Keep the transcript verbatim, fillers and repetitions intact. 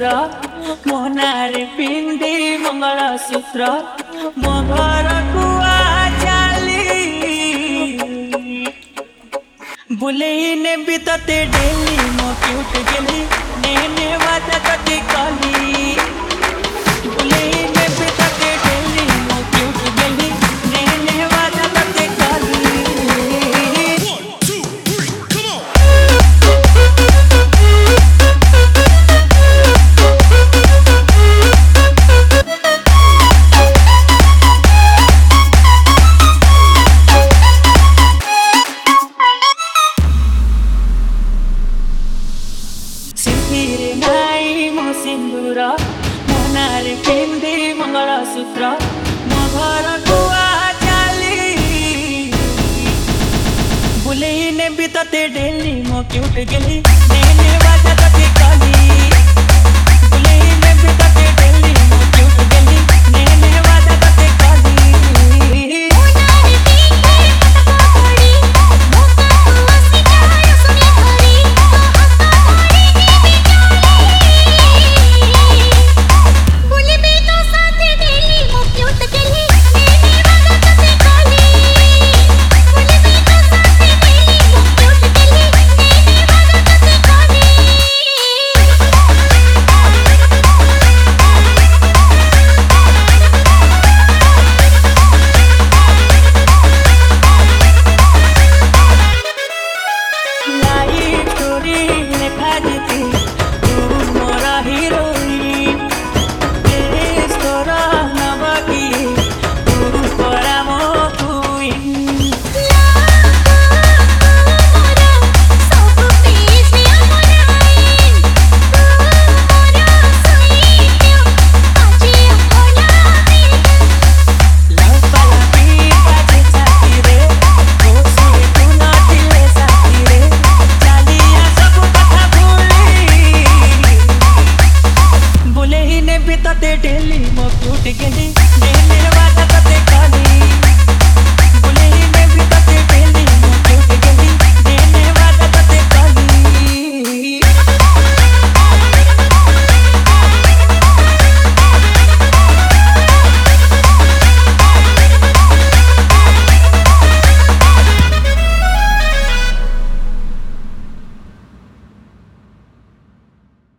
सिंदूर मोनारे पिंदी मंगलसूत्र मो घर को चाली बुलेने बितते डेली मो क्यूट गेली नेने वादा कति कली बुलेने बितते डेली मो क्यूट गेली नेने वादा कति कली। सिंदूर मोनारे पिंदी मंगलसूत्र मो घर को चाली बुलेने बितते डेली मो क्यूट गेली नेने वादा कति